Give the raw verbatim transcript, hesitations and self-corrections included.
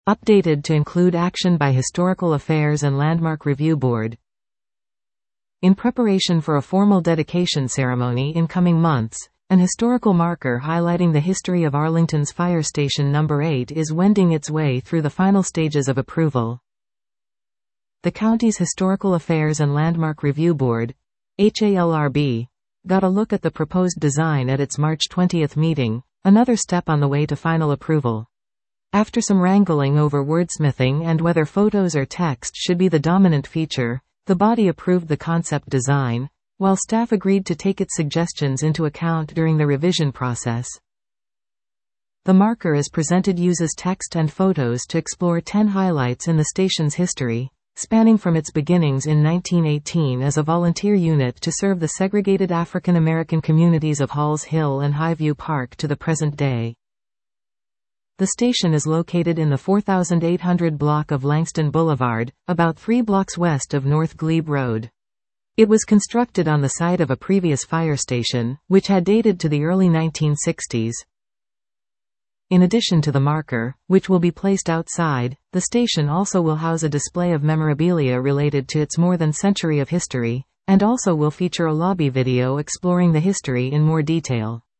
Updated to include action by Historical Affairs and Landmark Review Board. In preparation for a formal dedication ceremony in coming months, an historical marker highlighting the history of Arlington's Fire Station number eight is wending its way through the final stages of approval. The county's Historical Affairs and Landmark Review Board, H A L R B, got a look at the proposed design at its March twentieth meeting, another step on the way to final approval. After some wrangling over wordsmithing and whether photos or text should be the dominant feature, the body approved the concept design, while staff agreed to take its suggestions into account during the revision process. The marker as presented uses text and photos to explore ten highlights in the station's history, spanning from its beginnings in nineteen eighteen as a volunteer unit to serve the segregated African American communities of Halls Hill and Highview Park to the present day. The station is located in the four thousand eight hundred block of Langston Boulevard, about three blocks west of North Glebe Road. It was constructed on the site of a previous fire station, which had dated to the early nineteen sixties. In addition to the marker, which will be placed outside, the station also will house a display of memorabilia related to its more than century of history, and also will feature a lobby video exploring the history in more detail.